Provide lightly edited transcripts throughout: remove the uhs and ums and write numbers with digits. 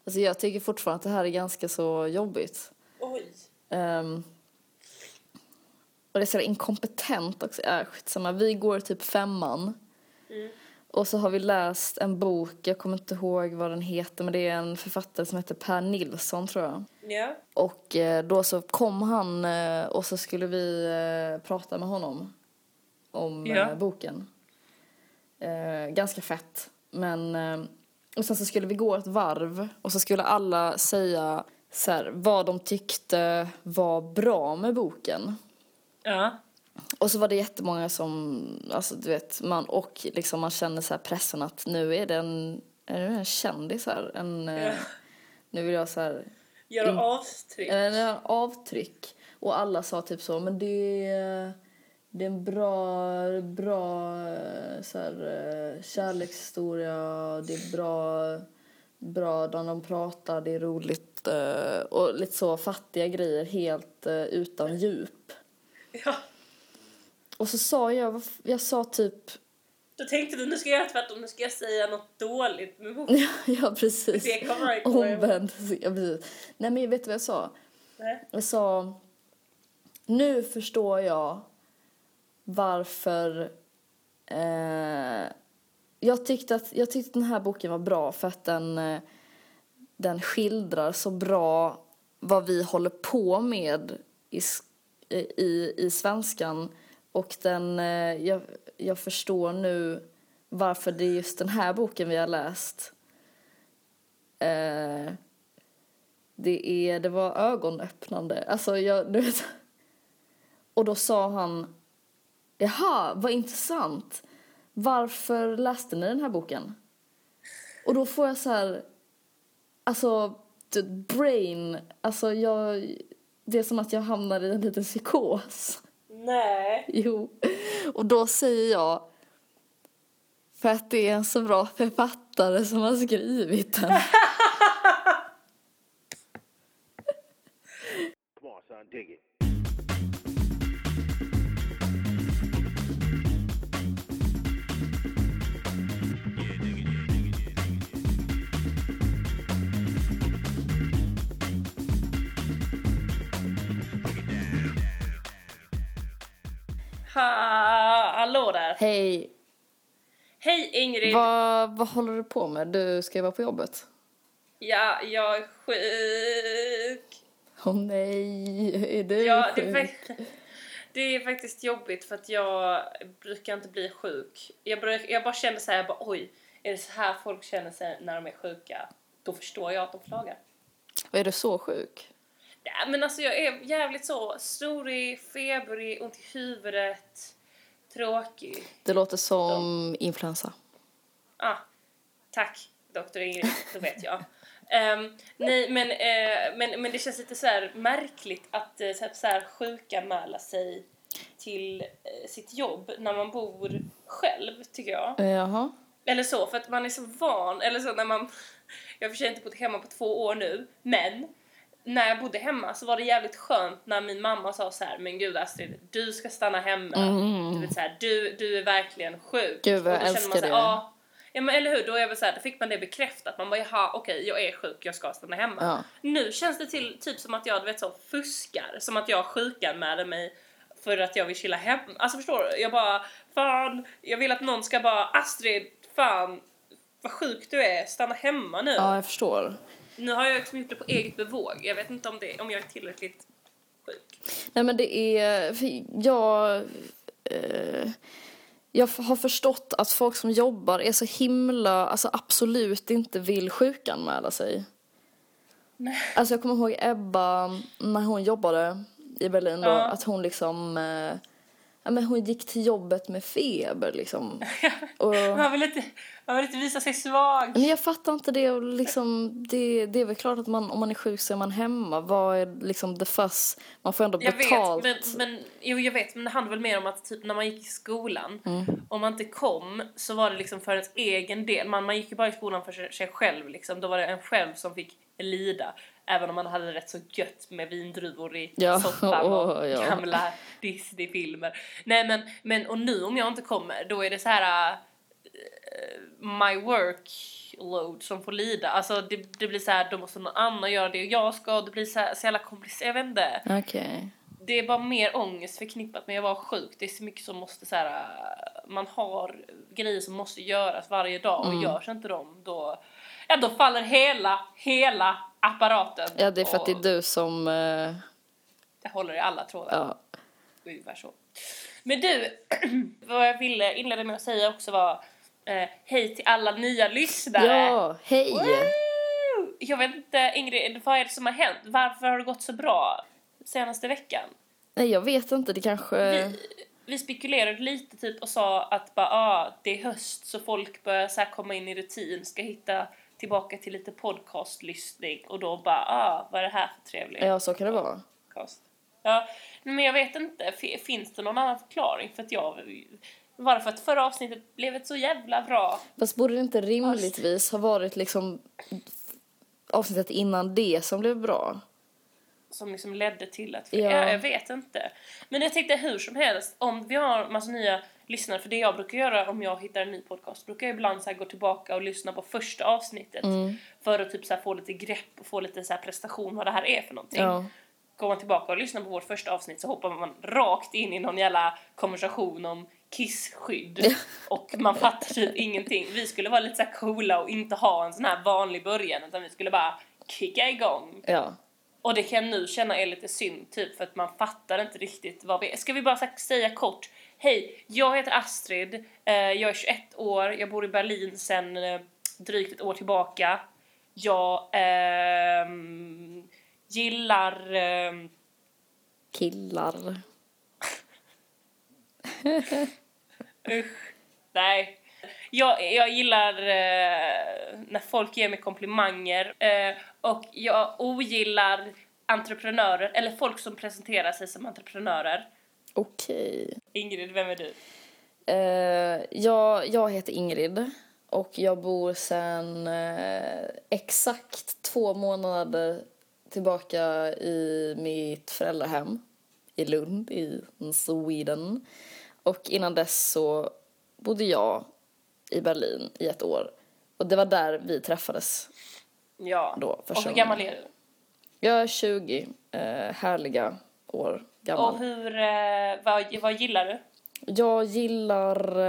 Alltså jag tycker fortfarande att det här är ganska så jobbigt. Oj. Och det är så inkompetent också. Skitsamma. Vi går typ 5:an. Och så har vi läst en bok. Jag kommer inte ihåg vad den heter. Men det är en författare som heter Per Nilsson, tror jag. Ja. Och då så kom han och så skulle vi prata med honom om boken. Ganska fett. Men och sen så skulle vi gå ett varv och så skulle alla säga så här, vad de tyckte var bra med boken. Ja. Och så var det jättemånga som, alltså du vet, och liksom man känner så här pressen att nu är det en kändis här. Nu vill jag så här göra avtryck. Avtryck. Och alla sa typ så, men det är en bra så här, kärlekshistoria. Det är bra när de pratar, det är roligt. Och lite så fattiga grejer, helt utan djup. Ja. Och så sa jag sa typ... Då tänkte du, nu ska jag göra tvärtom, nu ska jag säga något dåligt med boken. Ja, precis. Det kommer omvänt. Ja, precis. Nej, men vet du vad jag sa? Nej. Jag sa, nu förstår jag varför jag tyckte den här boken var bra för att den skildrar så bra vad vi håller på med i svenskan. Och jag förstår nu varför det är just den här boken vi har läst. Det var ögonöppnande. Alltså du vet. Och då sa han, jaha, vad intressant. Varför läste ni den här boken? Och då får jag så här, alltså brain, alltså det är som att jag hamnar i en liten psykos. Nej. Jo. Och då säger jag, för att det är en så bra författare som har skrivit den. Come on, son, dig it. Hallå där. Hej. Hej Ingrid. Vad håller du på med? Du ska ju vara på jobbet. Ja, jag är sjuk. Åh nej, är du sjuk? Det är faktiskt jobbigt för att jag brukar inte bli sjuk. Jag bara känner så här, oj, är det så här folk känner sig när de är sjuka? Då förstår jag att de klagar. Och är du så sjuk? Nej, men alltså jag är jävligt så snorig, febrig, ont i huvudet, tråkig. Det låter som influensa. Tack, doktor Ingrid, då vet jag. Nej, men det känns lite så här märkligt att så här sjukanmäla sig till sitt jobb när man bor själv, tycker jag. Jaha. Eller så, för att man är så van, eller så när man... Jag har för sig inte bott hemma på 2 år nu, men när jag bodde hemma så var det jävligt skönt när min mamma sa så här, men gud Astrid, du ska stanna hemma. Du vet så här, du är verkligen sjuk. Gud vad jag älskar det. Ja, men eller hur, då är väl så här, då fick man det bekräftat. Man bara, jaha, okej, jag är sjuk, jag ska stanna hemma. Ja. Nu känns det typ som att jag, vet så, fuskar. Som att jag sjukanmälde mig för att jag vill chilla hem. Alltså förstår du? Jag bara, fan, jag vill att någon ska bara, Astrid, fan, vad sjuk du är, stanna hemma nu. Ja, jag förstår. Nu har jag liksom gjort det på eget bevåg. Jag vet inte om jag är tillräckligt sjuk. Nej, men det är... Jag har förstått att folk som jobbar är så himla... Alltså absolut inte vill sjukanmäla sig. Nej. Alltså jag kommer ihåg Ebba när hon jobbade i Berlin då. Att hon liksom... men hon gick till jobbet med feber liksom. Och... Man vill inte visa sig svag. Men jag fattar inte det. Och liksom, det är väl klart att om man är sjuk så är man hemma. Vad är liksom the fuss? Man får ändå betalt. Jag vet, men det handlar väl mer om att typ när man gick i skolan, om man inte kom så var det liksom för ens egen del. Man gick ju bara i skolan för sig själv liksom. Då var det en själv som fick lida. Även om man hade rätt så gött med vindruvor i soffan och gamla Disney-filmer. Nej, men och nu om jag inte kommer, då är det så här... my workload som får lida. Alltså det blir så här, då måste någon annan göra det och jag ska, och det blir så jävla komplicerat, jag vet inte. Okej. Det är bara mer ångest förknippat med att vara sjuk. Det är så mycket som måste så här, man har grejer som måste göras varje dag och görs inte dem då faller hela apparaten. Ja, det är för att det är du som jag håller i alla trådar. ja. Ungefär så. Men du, vad jag ville inleda med att säga också var hej till alla nya lyssnare. Ja, hej. Woo! Jag vet inte, Ingrid, vad är det som har hänt? Varför har det gått så bra senaste veckan? Nej, jag vet inte, det kanske Vi spekulerade lite typ och sa att bara, det är höst så folk börjar så här komma in i rutin, ska hitta tillbaka till lite podcastlyssning och då bara, vad är det här för trevligt? Ja, så kan det vara. Podcast. Ja, men jag vet inte, finns det någon annan förklaring för att var för att förra avsnittet blev ett så jävla bra? Fast borde det inte rimligtvis ha varit liksom avsnittet innan det som blev bra? Som liksom ledde till att Ja. jag vet inte. Men jag tänkte hur som helst, om vi har massa nya lyssnare, för det jag brukar göra om jag hittar en ny podcast, brukar jag ibland så här gå tillbaka och lyssna på första avsnittet för att typ så här få lite grepp och få lite så här prestation vad det här är för någonting. Ja. Går man tillbaka och lyssnar på vårt första avsnitt så hoppar man rakt in i någon jävla konversation om kissskydd och man fattar typ ingenting. Vi skulle vara lite så här coola och inte ha en sån här vanlig början, utan vi skulle bara kicka igång. Ja. Och det kan jag nu känna är lite synd typ, för att man fattar inte riktigt vad vi är. Ska vi bara säga kort: hej, jag heter Astrid, jag är 21 år, jag bor i Berlin sedan drygt ett år tillbaka. Jag gillar Killar. nej. Jag gillar när folk ger mig komplimanger, och jag ogillar entreprenörer eller folk som presenterar sig som entreprenörer. Okej. Ingrid, vem är du? Jag heter Ingrid och jag bor sedan exakt 2 månader tillbaka i mitt föräldrahem i Lund i Sweden. Och innan dess så bodde jag i Berlin i 1 år. Och det var där vi träffades. Ja. Då, och hur gammal är du? Jag är 20 härliga år gammal. Och vad gillar du? Jag gillar...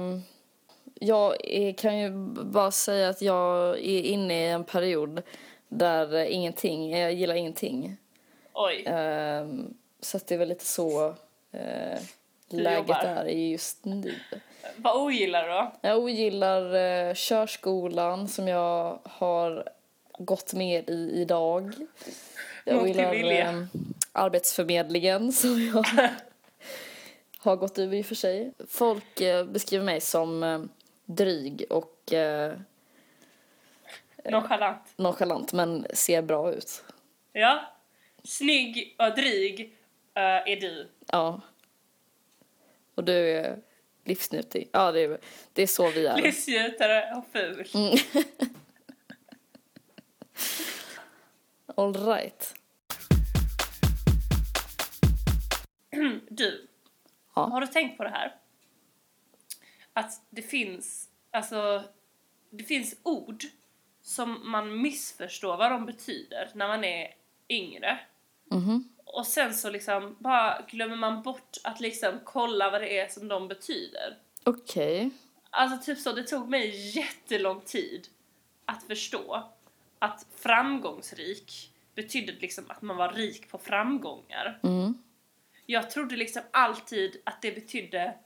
kan ju bara säga att jag är inne i en period där jag gillar ingenting. Oj. Så att det är väl lite så läget jobbar. är just nu. Vad ogillar du då? Jag ogillar körskolan som jag har gått med i idag. Jag ogillar arbetsförmedlingen som jag har gått över i och för sig. Folk beskriver mig som dryg och nonchalant men ser bra ut. Ja. Snygg och dryg är du. Ja. Och du är livsnjutig. Ja, det är så vi är. Livsnjutare och ful. All right. Du, Ja. har du tänkt på det här? Att det finns ord som man missförstår vad de betyder när man är yngre. Och sen så liksom bara glömmer man bort att liksom kolla vad det är som de betyder. Okej. Alltså typ så, det tog mig jättelång tid att förstå att framgångsrik betydde liksom att man var rik på framgångar. Jag trodde liksom alltid att det betydde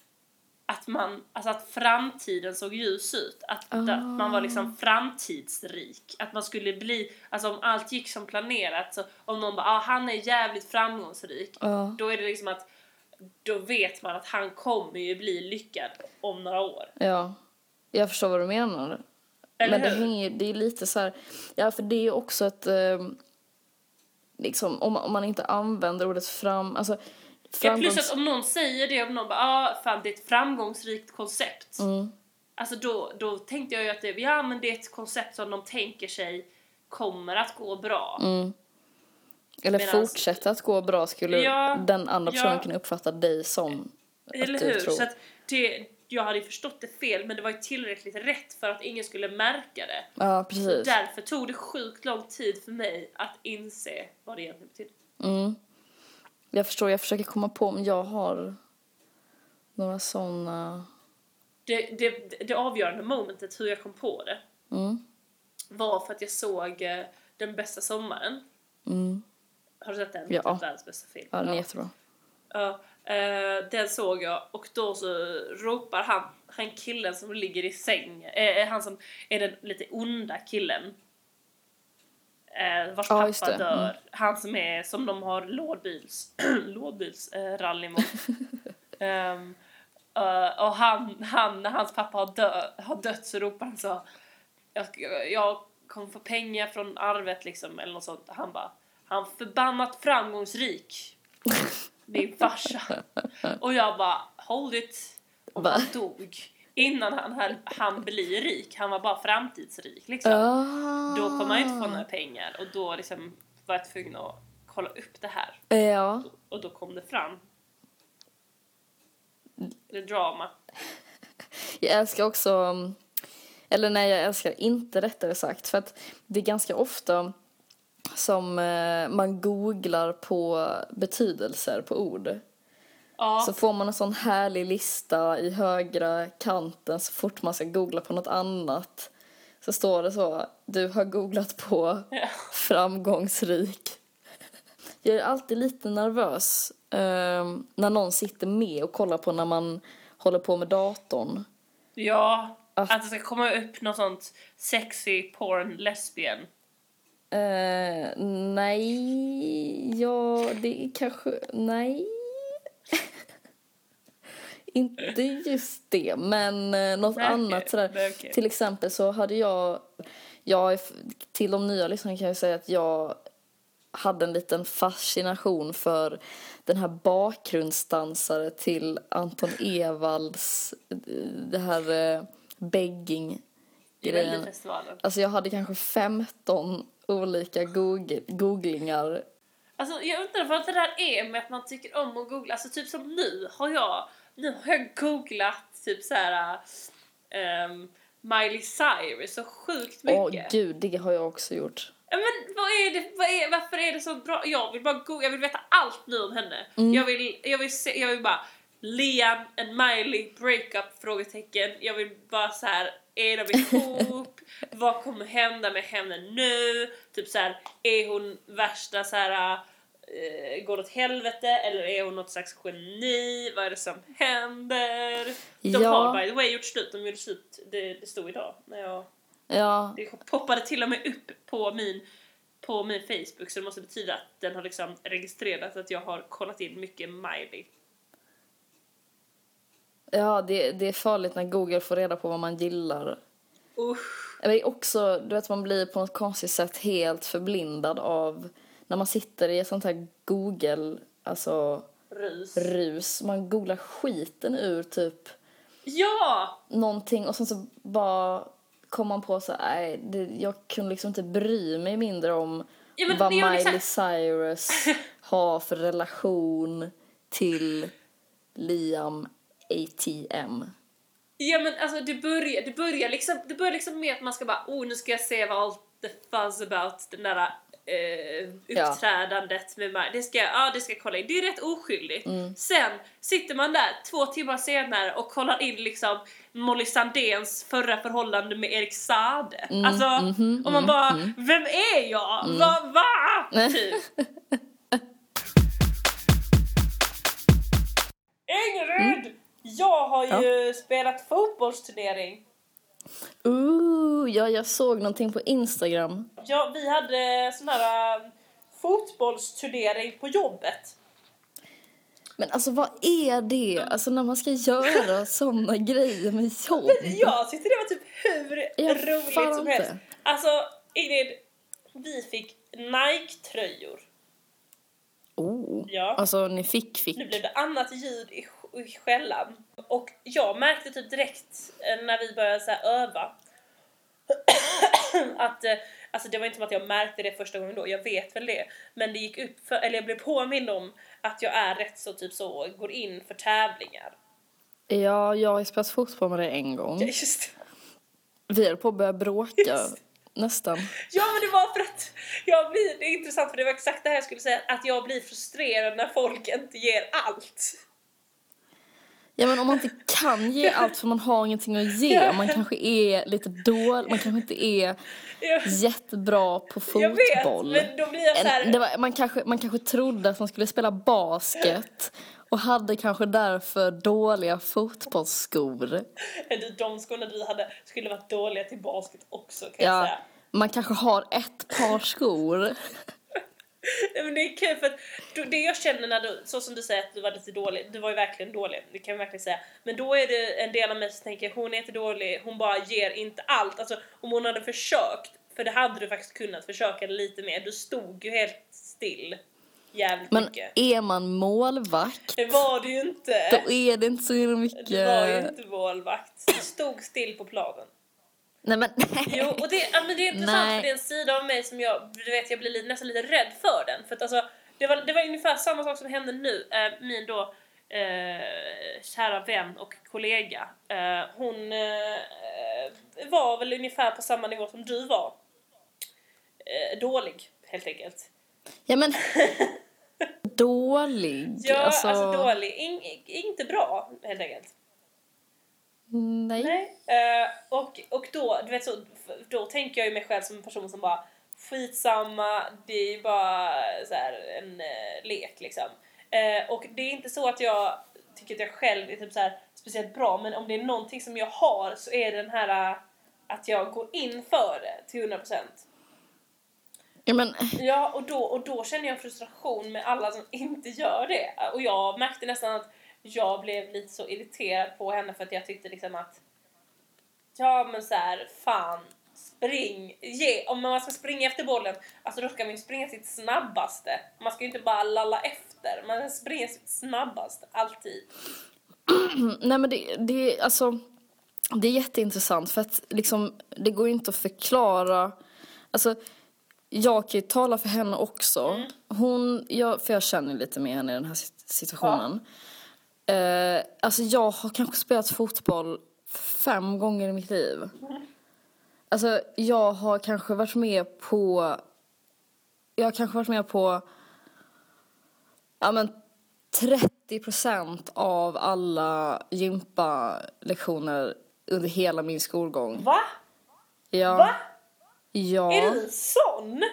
att framtiden såg ljus ut. Att man var liksom framtidsrik. Att man skulle bli, alltså om allt gick som planerat, så om någon bara, han är jävligt framgångsrik, då är det liksom att då vet man att han kommer ju bli lyckad om några år. Ja, jag förstår vad du menar. Eller men det är lite så här, ja, för det är också ett liksom, om man inte använder ordet plus att om någon säger det, om någon bara, fan det är ett framgångsrikt koncept. Alltså då tänkte jag ju att men det är ett koncept som de tänker sig kommer att gå bra. Eller fortsätta att gå bra skulle den andra personen kunna uppfatta dig som. Eller hur? Så att jag hade ju förstått det fel, men det var ju tillräckligt rätt för att ingen skulle märka det. Ja, precis. Så därför tog det sjukt lång tid för mig att inse vad det egentligen betydde. Jag förstår, jag försöker komma på om jag har några sådana... Det avgörande momentet hur jag kom på det var för att jag såg Den bästa sommaren. Har du sett den? Ja. Typ världens bästa film. Ja, den är jättebra. Ja, den såg jag och då så ropar han killen som ligger i säng, han som är den lite onda killen, vars pappa dör, han som de har lådbilsrally mot. Och han när hans pappa har dött så ropar han så, jag kommer få pengar från arvet liksom, eller något sånt. Han förbannat framgångsrik, din farsa. Och jag bara, hold it. Och han dog innan han blir rik. Han var bara framtidsrik liksom. Då kommer han inte få några pengar. Och då liksom var jag tvungen att kolla upp det här. Ja. Och då kom det fram. Det drama. Jag älskar också... Eller nej, jag älskar inte rättare sagt. För att det är ganska ofta som man googlar på betydelser på ord. Ja. Så får man en sån härlig lista i högra kanten så fort man ska googla på något annat. Så står det så, du har googlat på framgångsrik. Jag är alltid lite nervös när någon sitter med och kollar på när man håller på med datorn. Ja, att det ska komma upp något sånt sexy porn lesbian. Nej, ja, det är kanske, nej. Inte just det, men något annat sådär. Okay. Till exempel så hade jag till de nya lyssnarna kan jag säga att jag hade en liten fascination för den här bakgrundsdansare till Anton Ewalds, det här begging grejen. Alltså jag hade kanske 15 olika googlingar. Alltså jag undrar vad det där är med att man tycker om att googla. Alltså typ som nu har jag googlat typ så här Miley Cyrus så sjukt mycket. Åh gud, det har jag också gjort. Ja, men varför är det så bra? Jag vill bara googla, jag vill veta allt nu om henne. Jag vill bara Liam and Miley breakup frågetecken. Jag vill bara så här, är de ihop? Vad kommer hända med henne nu? Typ så här, är hon värsta så här går åt helvete eller är hon något slags geni? Vad är det som händer? De har by the way gjort slut. De gjorde slut, det stod idag när jag det poppade till och med upp på min Facebook, så det måste betyda att den har liksom registrerat att jag har kollat in mycket Miley. Ja, det är farligt när Google får reda på vad man gillar. Men också, du vet, man blir på något konstigt sätt helt förblindad av när man sitter i ett sånt här Google, alltså rus. Man googlar skiten ur typ någonting och sen så bara kom man på så jag kunde liksom inte bry mig mindre om vad Miley Cyrus har för relation till Liam ATM. Ja, men alltså det börjar liksom med att man ska bara nu ska jag se vad allt the fuzz about den där uppträdandet med mig. Det ska jag kolla in. Det är rätt oskyldigt. Sen sitter man där 2 timmar senare och kollar in liksom Molly Sandéns förra förhållande med Erik Saade. Och man bara, vem är jag? Va? Typ. Ingrid! Jag har ju spelat fotbollsturnering. Jag såg någonting på Instagram. Ja, vi hade sån här fotbollsturnering på jobbet. Men alltså vad är det? Alltså när man ska göra såna grejer med jobb. Men jag tyckte det var typ hur roligt som helst. Alltså Ingrid, vi fick Nike-tröjor. Ja. Alltså ni fick. Nu blev det annat ljud i skällan. Och jag märkte typ direkt när vi började så här öva att alltså det var inte som att jag märkte det första gången då. Jag vet väl det. Men det gick upp eller jag blev påmind om att jag är rätt så typ så går in för tävlingar. Ja, jag har spelat fotboll med dig en gång. Ja, just det. Vi är på att börja bråka nästan. Ja, men det var för att det är intressant för det var exakt det här jag skulle säga, att jag blir frustrerad när folk inte ger allt. Ja, men om man inte kan ge allt för man har ingenting att ge. Man kanske är lite dålig, man kanske inte är jättebra på fotboll. Jag vet, men då blir jag så här... Man kanske trodde att man skulle spela basket och hade kanske därför dåliga fotbollsskor. De skorna du hade skulle varit dåliga till basket också, kan jag säga. Man kanske har ett par skor. Men det är kul för att det jag känner när du, så som du säger att du var lite dålig, du var ju verkligen dålig, det kan jag verkligen säga. Men då är det en del av mig som tänker, hon är inte dålig, hon bara ger inte allt. Alltså om hon hade försökt, för det hade du faktiskt kunnat försöka lite mer. Du stod ju helt still jävligt mycket. Men är man målvakt? Det var du ju inte. Då är det inte så mycket. Du var ju inte målvakt. Du stod still på planen. Nej, men jo, och det är intressant för det är en sida av mig som jag blir nästan lite rädd för den. För att alltså, det var ungefär samma sak som hände nu. Min då kära vän och kollega. Hon var väl ungefär på samma nivå som du var. Dålig, helt enkelt. Ja, men dålig. Ja, alltså dålig. Inte bra, helt enkelt. Nej. Och då, du vet så, då tänker jag ju mig själv som en person som bara skitsamma, det är ju bara så här en lek liksom. Och det är inte så att jag tycker att jag själv är typ så här speciellt bra, men om det är någonting som jag har så är det den här att jag går in för det till 100%. Ja, men... Ja, och då känner jag frustration med alla som inte gör det. Och jag märkte nästan att jag blev lite så irriterad på henne för att jag tyckte liksom att ja, men så här, fan, spring, om man ska springa efter bollen, alltså då ska man ju springa sitt snabbaste. Man ska ju inte bara lalla efter, man ska springa sitt snabbaste, alltid. Nej, men det är jätteintressant för att liksom, det går inte att förklara. Alltså, jag kan ju tala för henne också. För jag känner lite med henne i den här situationen. Alltså jag har kanske spelat fotboll 5 gånger i mitt liv. Alltså jag har kanske varit med på ja, men 30% av alla gympalektioner under hela min skolgång. Va? Ja. Va? Ja. Är du sån?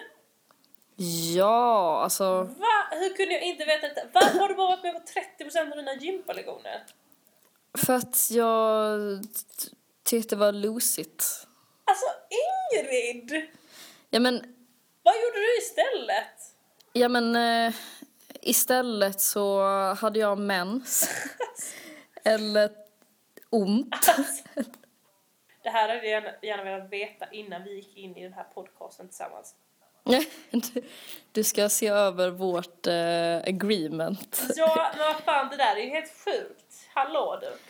Ja, alltså... Va? Hur kunde jag inte veta detta? Varför har du bara varit med på 30% av dina gympalektioner? För att jag tyckte det var lusigt. Alltså, Ingrid! Ja, men... Vad gjorde du istället? Ja, men... istället så hade jag mens. Eller ont. Alltså, det här hade jag gärna velat veta innan vi gick in i den här podcasten tillsammans. Du ska se över vårt agreement. Ja, men vad fan, det där är ju helt sjukt. Hallå du.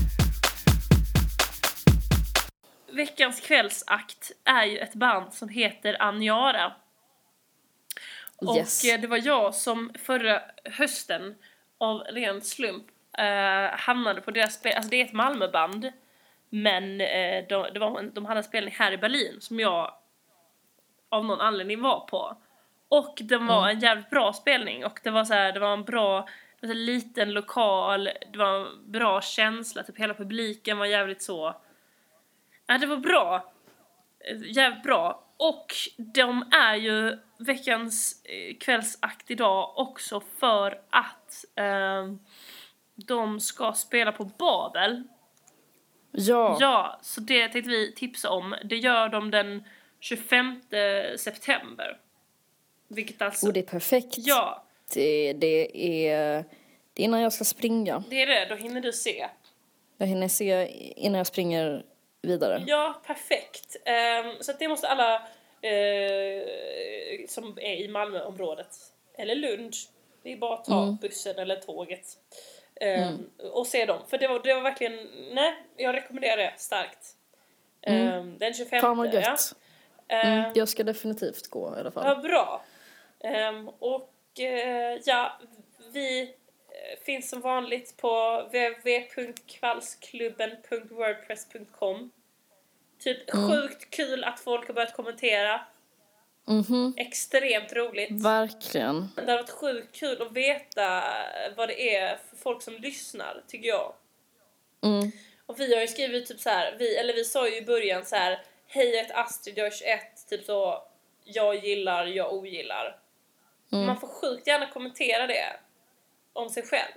Veckans kvällsakt är ju ett band som heter Aniara. Och Yes. Det var jag som förra hösten av ren slump hamnade på deras spel. Alltså det är ett Malmöband. Men de hade en spelning här i Berlin som jag av någon anledning var på. Och den var en jävligt bra spelning. Och det var så här, det var en bra, det var en liten lokal. Det var en bra känsla. Typ hela publiken var jävligt så. Ja, det var bra. Jävligt bra. Och de är ju veckans kvällsakt idag också för att de ska spela på Babel. Ja, så det tänkte vi tipsa om. Det gör de den 25 september. Vilket alltså... det är perfekt. Ja. Det är innan jag ska springa. Det är det, då hinner du se. Jag hinner se innan jag springer vidare. Ja, perfekt. Så att det måste alla som är i Malmöområdet eller Lund, det är bara att ta bussen eller tåget och se dem. För det var verkligen, jag rekommenderar det starkt. Den 25. Fan vad gött. Ja. Jag ska definitivt gå i alla fall. Ja, bra. Och ja, vi finns som vanligt på www.kvallsklubben.wordpress.com. Typ sjukt kul att folk har börjat kommentera. Extremt roligt. Verkligen. Det har varit sjukt kul att veta vad det är för folk som lyssnar, tycker jag. Och vi har ju skrivit typ så här, vi sa ju i början så här: hej, jag heter Astrid, jag är 21, typ så, jag gillar, jag ogillar. Man får sjukt gärna kommentera det om sig själv.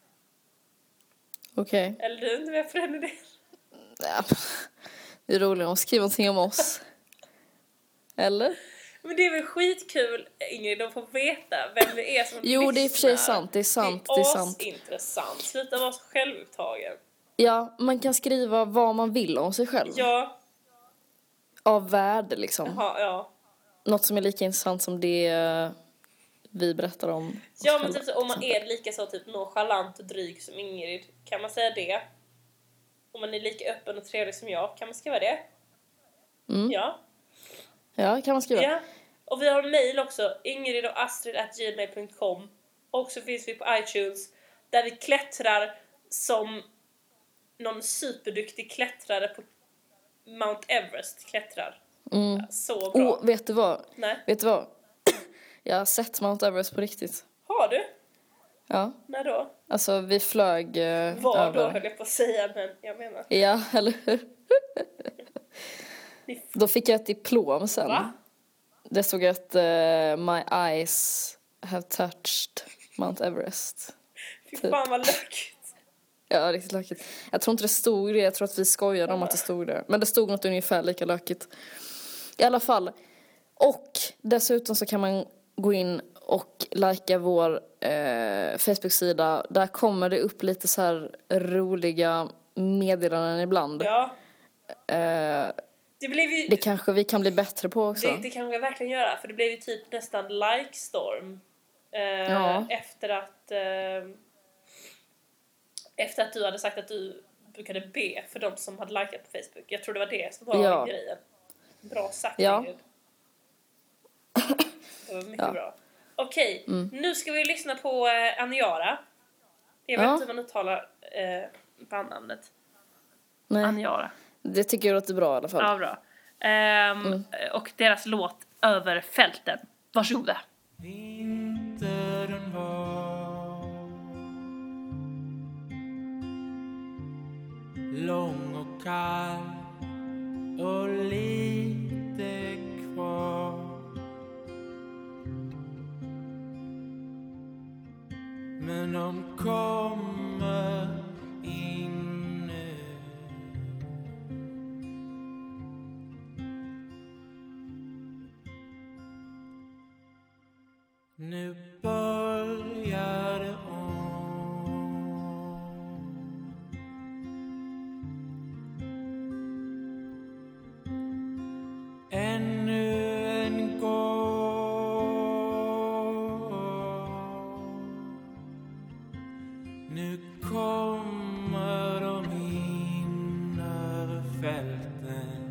Okej. Eller du inte med på den idén? Ja, det är roligt att skriva någonting om oss. Eller? Men det är väl skitkul, Ingrid, de får veta vem det är som lyssnar. Jo, det är i och för sig sant, det är sant. Det är intressant. Sluta vara så självupptagen. Ja, man kan skriva vad man vill om sig själv. Ja. Av värde liksom. Jaha, ja. Något som är lika intressant som det vi berättar om oss Ja, men själva, typ så, om man är lika så typ nonchalant och dryg som Ingrid, kan man säga det? Om man är lika öppen och trevlig som jag, kan man skriva det? Ja. Ja, kan man skriva. Ja. Och vi har en mail också, ingridochastrid@gmail.com. Och så finns vi på iTunes, där vi klättrar som någon superduktig klättrare på Mount Everest klättrar. Ja, så bra. Vet du vad? Nej. Vet du vad? Jag har sett Mount Everest på riktigt. Har du? Ja. När då? Alltså, vi flög Var över. då, höll jag på att säga, men jag menar. Ja, eller hur? Då fick jag ett diplom sen. Va? Det stod att my eyes have touched Mount Everest. Fy fan vad lökigt. Ja, riktigt lökigt. Jag tror inte det stod det. Jag tror att vi skojade om att det stod det. Men det stod något ungefär lika lökigt. I alla fall. Och dessutom så kan man gå in och likea vår Facebook-sida. Där kommer det upp lite så här roliga meddelanden ibland. Ja. Det kanske vi kan bli bättre på också. Det kan vi verkligen göra. För det blev ju typ nästan like-storm. Efter att du hade sagt att du brukade be för de som hade likat på Facebook. Jag tror det var det som var grejen. Bra sagt, Ingrid. Det var mycket bra. Okej, nu ska vi lyssna på Aniara. Jag vet inte hur man uttalar bandnamnet. Nej. Aniara. Det tycker jag låter bra i alla fall. Ja, bra. Och deras låt Över fälten. Varsågoda. Vintern var lång och kall och lite kvar, men de kommer in nu. Nu börjar det om. Ännu en gång. Nu kommer de in över fälten.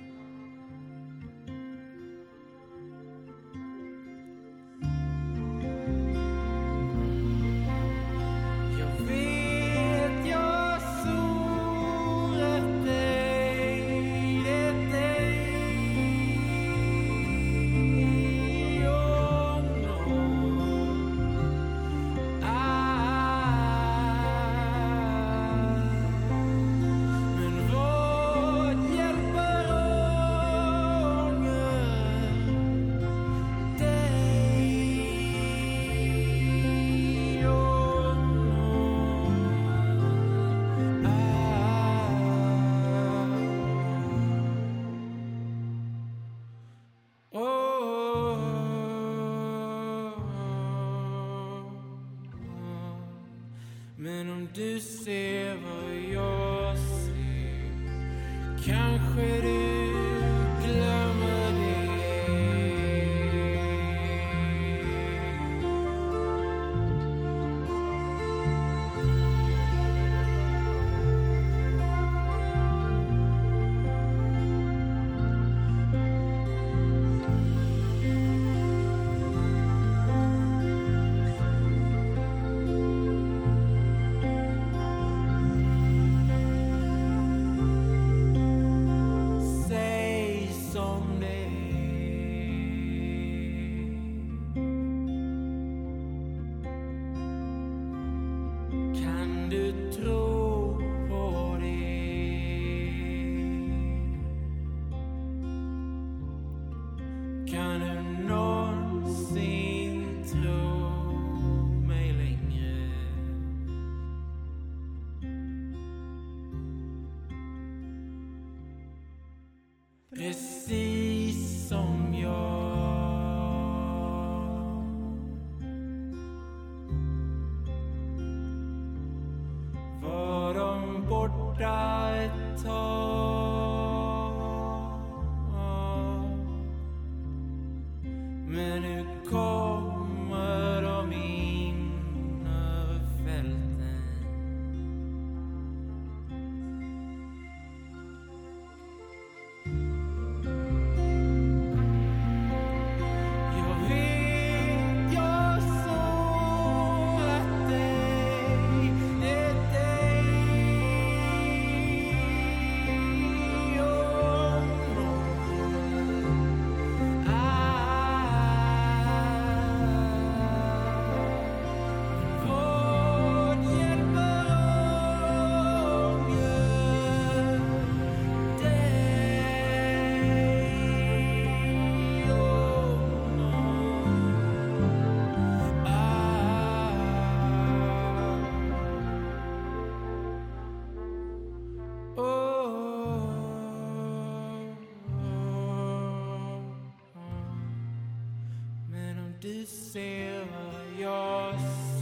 Jag vet jag sårat dig, det dig om någon. Men vad hjälper ånger dig om men om du ser vad jag ser, kanske du glömmer det. Men nu kommer de in över fälten. Jag vet, jag såg att dig är dig och någon. Vad hjälper ånger dig och men om du ser vad jag ser